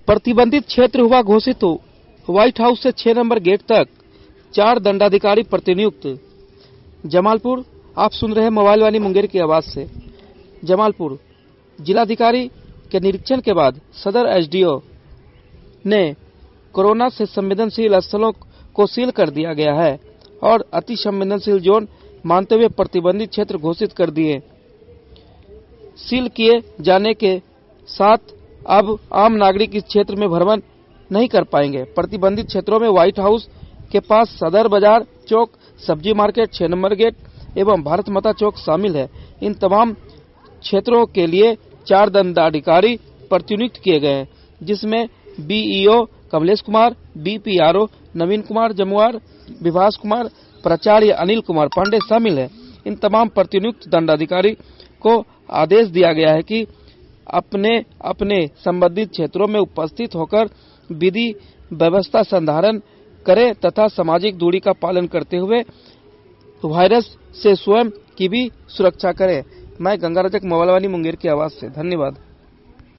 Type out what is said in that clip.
प्रतिबंधित क्षेत्र हुआ घोषित। व्हाइट हाउस से 6 नंबर गेट तक 4 दंडाधिकारी प्रतिनियुक्त। जमालपुर, आप सुन रहे हैं मोबाइल वाणी मुंगेर की आवाज से। जमालपुर जिलाधिकारी के निरीक्षण के बाद सदर एसडीओ ने कोरोना से संवेदनशील स्थलों को सील कर दिया गया है और अति संवेदनशील जोन मानते हुए प्रतिबंधित क्षेत्र घोषित कर दिए। सील किए जाने के साथ अब आम नागरिक इस क्षेत्र में भ्रमण नहीं कर पाएंगे। प्रतिबंधित क्षेत्रों में व्हाइट हाउस के पास सदर बाजार चौक, सब्जी मार्केट, 6 नंबर गेट एवं भारत माता चौक शामिल है। इन तमाम क्षेत्रों के लिए 4 दंडाधिकारी प्रतिनियुक्त किए गए हैं, जिसमें बीईओ कमलेश कुमार, डीपीआरओ नवीन कुमार जमुआर, विभास कुमार, प्राचार्य अनिल कुमार पांडे शामिल है। इन तमाम प्रतिनियुक्त दंडाधिकारी को आदेश दिया गया है कि अपने अपने संबंधित क्षेत्रों में उपस्थित होकर विधि व्यवस्था संधारण करें तथा सामाजिक दूरी का पालन करते हुए वायरस से स्वयं की भी सुरक्षा करें। मैं गंगा रजक, मोबाइल वाणी मुंगेर की आवाज से। धन्यवाद।